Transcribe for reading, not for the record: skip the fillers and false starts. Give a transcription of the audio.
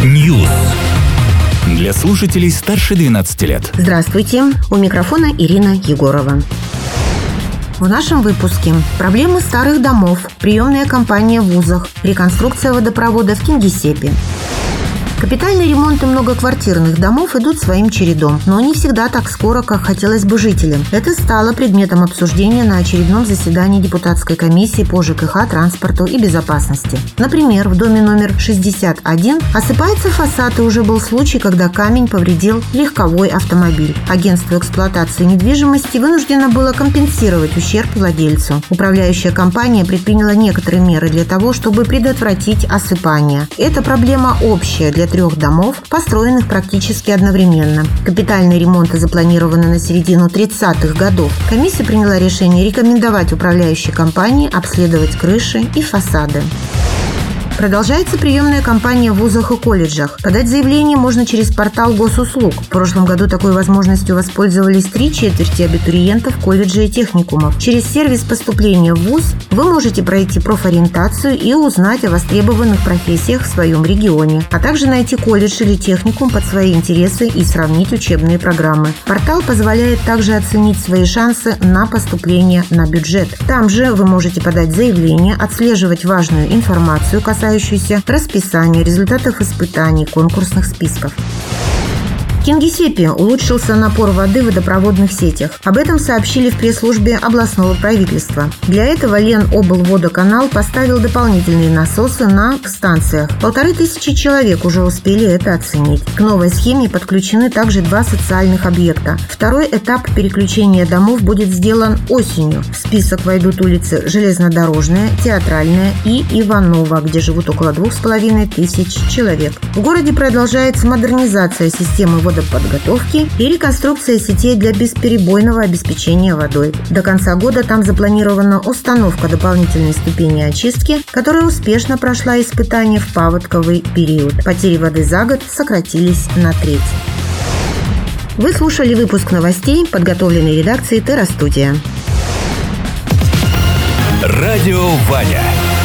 News. Для слушателей старше 12 лет. Здравствуйте, у микрофона Ирина Егорова. В нашем выпуске проблемы старых домов, приемная кампания в вузах, реконструкция водопровода в Кингисеппе. Капитальные ремонты многоквартирных домов идут своим чередом, но не всегда так скоро, как хотелось бы жителям. Это стало предметом обсуждения на очередном заседании депутатской комиссии по ЖКХ, транспорту и безопасности. Например, в доме номер 61 осыпается фасад, и уже был случай, когда камень повредил легковой автомобиль. Агентство эксплуатации недвижимости вынуждено было компенсировать ущерб владельцу. Управляющая компания предприняла некоторые меры для того, чтобы предотвратить осыпание. Эта проблема общая для 3 домов, построенных практически одновременно. Капитальные ремонты запланированы на середину 30-х годов. Комиссия приняла решение рекомендовать управляющей компании обследовать крыши и фасады. Продолжается приемная кампания в вузах и колледжах. Подать заявление можно через портал госуслуг. В прошлом году такой возможностью воспользовались 3/4 абитуриентов колледжей и техникумов. Через сервис поступления в вуз вы можете пройти профориентацию и узнать о востребованных профессиях в своем регионе, а также найти колледж или техникум под свои интересы и сравнить учебные программы. Портал позволяет также оценить свои шансы на поступление на бюджет. Там же вы можете подать заявление, отслеживать важную информацию, касающуюся расписания, результатов испытаний, конкурсных списков. В Кингисеппе улучшился напор воды в водопроводных сетях. Об этом сообщили в пресс-службе областного правительства. Для этого Леноблводоканал поставил дополнительные насосы на станциях. 1500 человек уже успели это оценить. К новой схеме подключены также 2 социальных объекта. Второй этап переключения домов будет сделан осенью. В список войдут улицы Железнодорожная, Театральная и Иванова, где живут около 2500 человек. В городе продолжается модернизация системы водоподготовки и реконструкция сетей для бесперебойного обеспечения водой. До конца года там запланирована установка дополнительной ступени очистки, которая успешно прошла испытания в паводковый период. Потери воды за год сократились на 1/3. Вы слушали выпуск новостей, подготовленный редакцией Терра Студия. Радио Ваня.